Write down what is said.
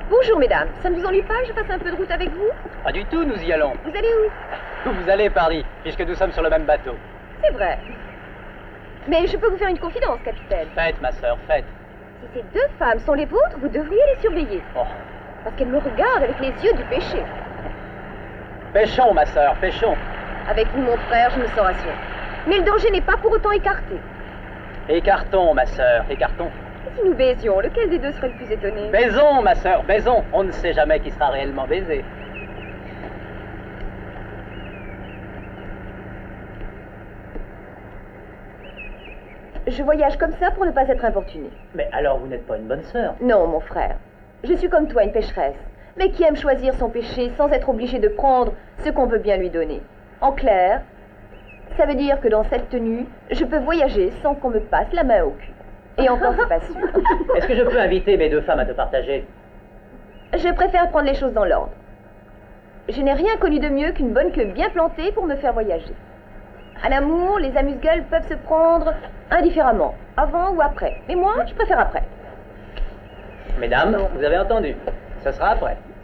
Bonjour mesdames, ça ne vous ennuie pas, je passe un peu de route avec vous? Pas du tout, nous y allons. Vous allez où? Où vous allez, pardi, puisque nous sommes sur le même bateau. C'est vrai. Mais je peux vous faire une confidence, capitaine. Faites, ma sœur, faites. Si ces deux femmes sont les vôtres, vous devriez les surveiller. Oh. Parce qu'elles me regardent avec les yeux du péché. Pêchons, ma sœur, pêchons. Avec vous, mon frère, je me sens rassuré. Mais le danger n'est pas pour autant écarté. Écartons, ma sœur, écartons. Et si nous baisions, lequel des deux serait le plus étonné? Baisons, ma sœur, baisons. On ne sait jamais qui sera réellement baisé. Je voyage comme ça pour ne pas être importuné. Mais alors vous n'êtes pas une bonne sœur. Non, mon frère. Je suis comme toi, une pécheresse, mais qui aime choisir son péché sans être obligée de prendre ce qu'on veut bien lui donner. En clair, ça veut dire que dans cette tenue, je peux voyager sans qu'on me passe la main au cul. Et encore, c'est pas sûr. Est-ce que je peux inviter mes deux femmes à te partager? Je préfère prendre les choses dans l'ordre. Je n'ai rien connu de mieux qu'une bonne queue bien plantée pour me faire voyager. À l'amour, les amuse-gueules peuvent se prendre indifféremment, avant ou après. Mais moi, je préfère après. Mesdames, vous avez entendu. Ce sera après.